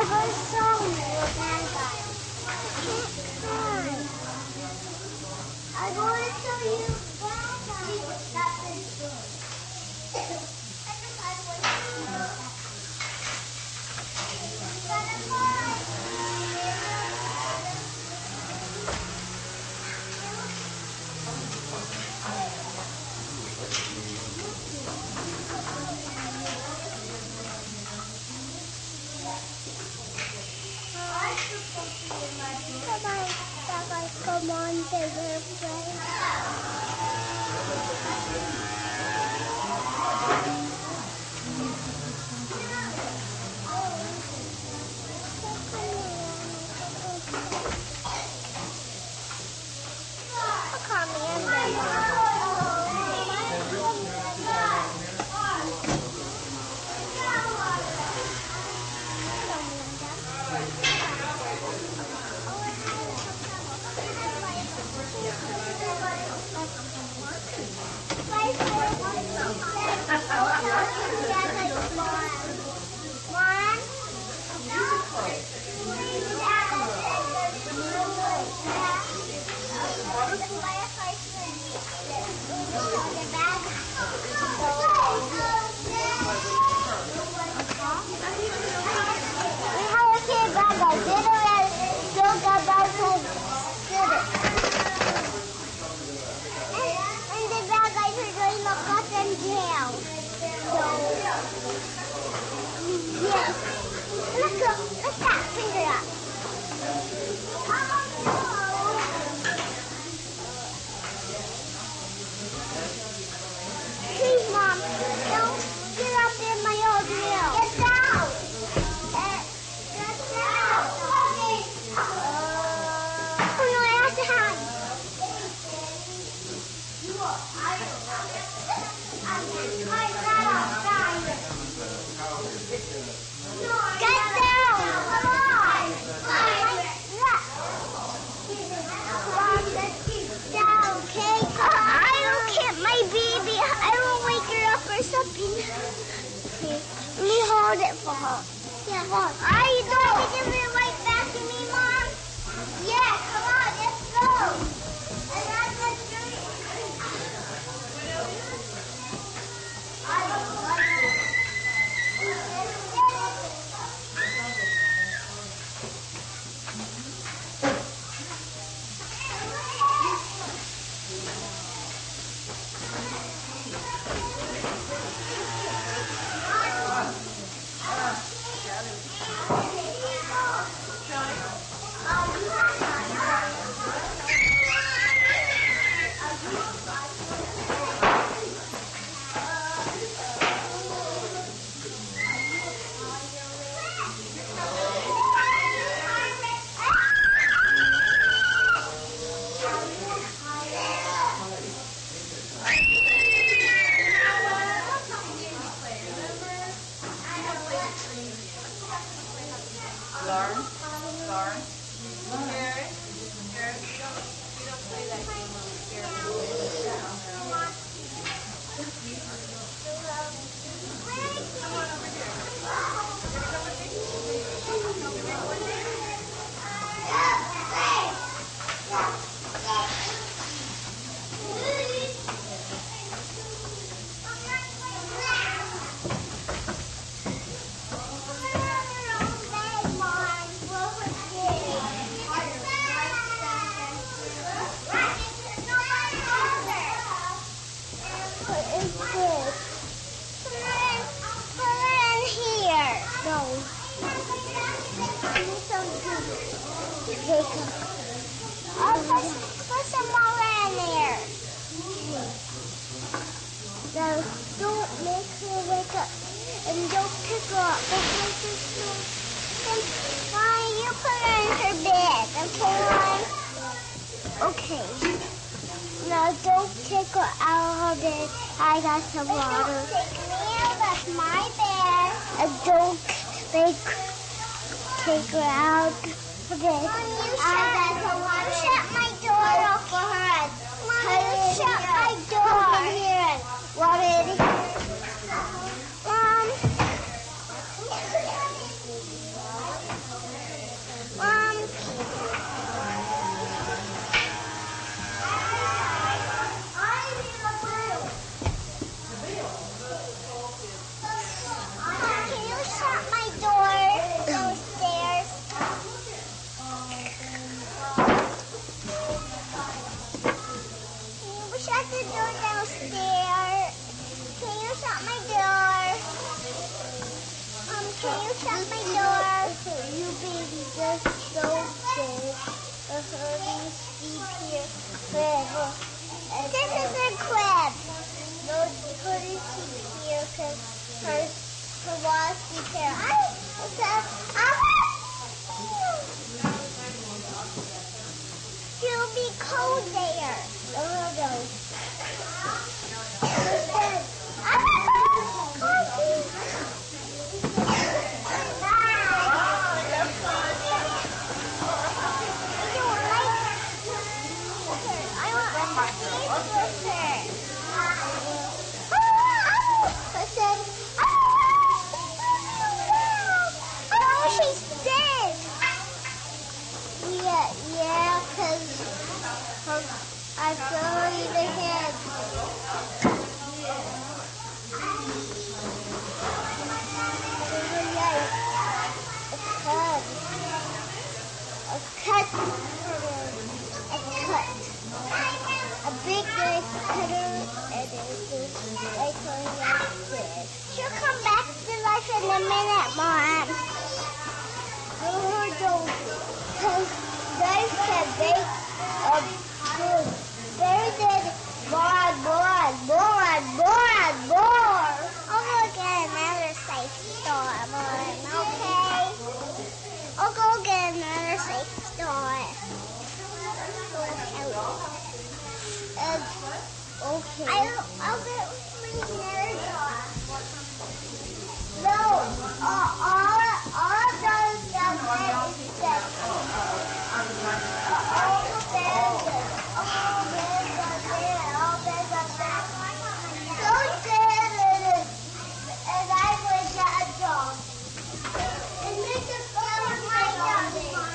going to show you a bad guy. I'm going to show you a bad guy. That's it. Come on, bigger friend. It for her. Yeah. Are you going to give it right back to me, Mom? Yeah, come on, let's go. And that's the street. Put some more in there. Now, don't make her wake up. And don't pick her up. Why you put her in her bed, okay, Okay. Now, don't take her out of her bed. I got some water. Don't take me out. That's my bed. And don't take her out of bed. Mom, you shut my door for her. Mom, you shut my door. Here. Water. Mom. you shut my door? You baby just so big. Her sleep here forever. This is her crib. No, her sleep here because her walls sleep here. She'll be cold there. Yeah, because I feel her in the head. A cut. A big knife cutter, and it's like this. She'll come back to life in a minute, Mom. Because knives can make food. There's a more. I'll go get another safe store, Mom, okay? I'll go get another safe store. Okay. I'll get my nerd off. No, all those stuff is dead. All the bears are there. So dead, and I was that dog. And this is my dog.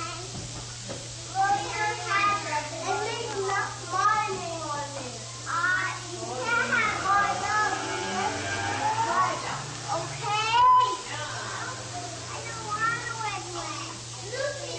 And there's not morning on it. You can't have more dogs. Okay? I don't want to wet. Lucy,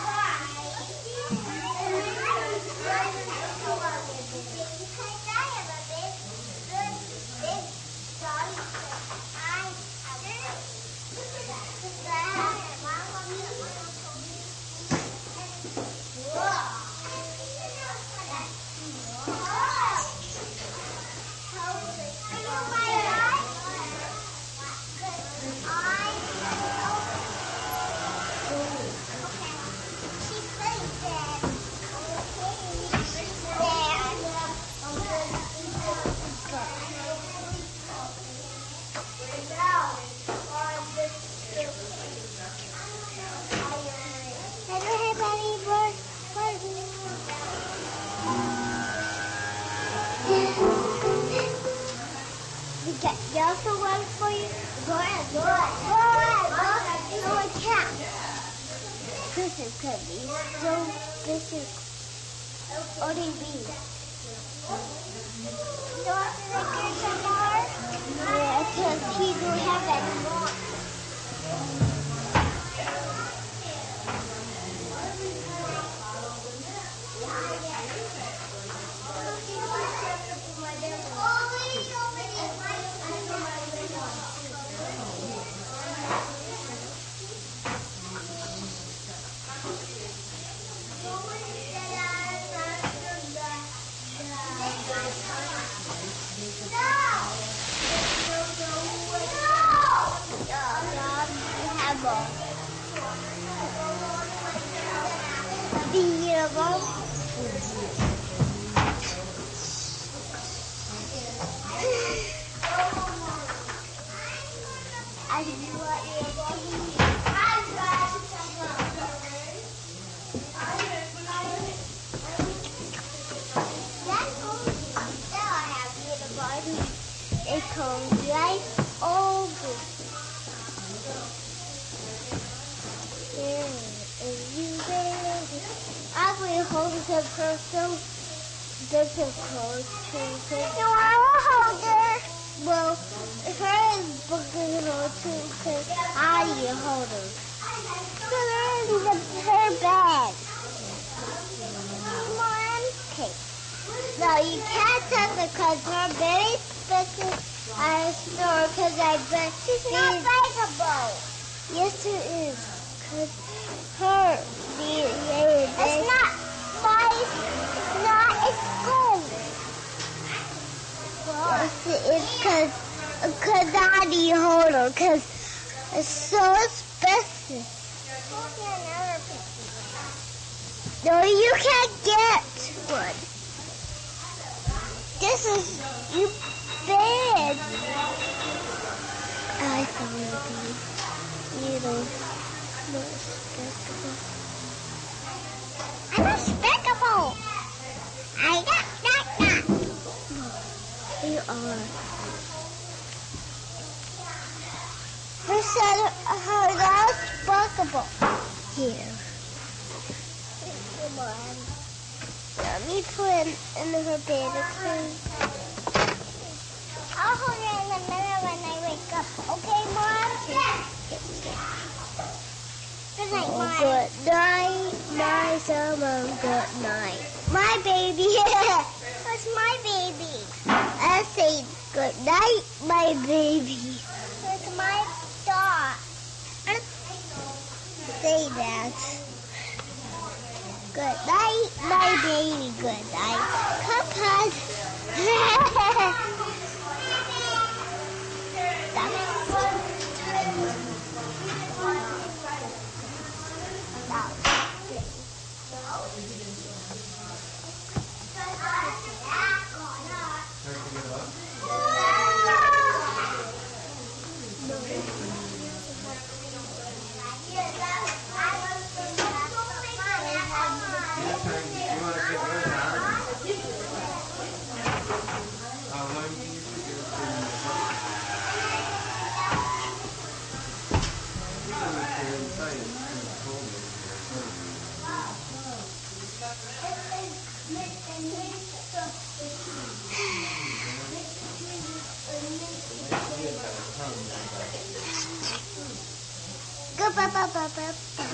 because I have a big dog. You also want for you? Go ahead. No, I can't. This is going to be so vicious. Only me. You want to make your some more? Yeah, because he don't have any more. It comes right over. There is you baby. I will hold her so difficult to take. No, I will hold her. Well, her is booking her too because I will hold her. So they're in her bed. Come on. Okay. No, you can't touch her because her very special store because I bet she's not breakable. Yes, it is. Cause her DNA. It's not my. It's not. It's gold. Yes, it is. Cause Daddy hold her. Cause it's so special. No, you can't get one. This is you big. I found it. You know, I'm a speckable. I got that. You are. Her said her last speckable. Here. Come on. Let me put it in her bed, okay? I'll hold it in the mirror when I wake up. Okay, Mom? Good night, Mom. Good night, my summer. Good night. My baby. That's my baby. I say good night, my baby. That's my dog. Say that. Good night, my baby. Good night. Come on. Go, ba, ba, ba, ba, ba.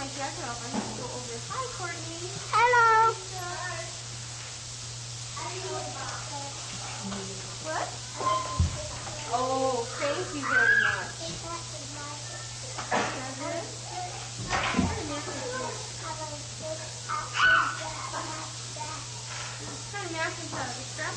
my jacket off. I have to go over. Hi, Courtney. Hello. What? Oh, thank you very much. What kind of mattress have you? Strap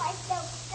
I don't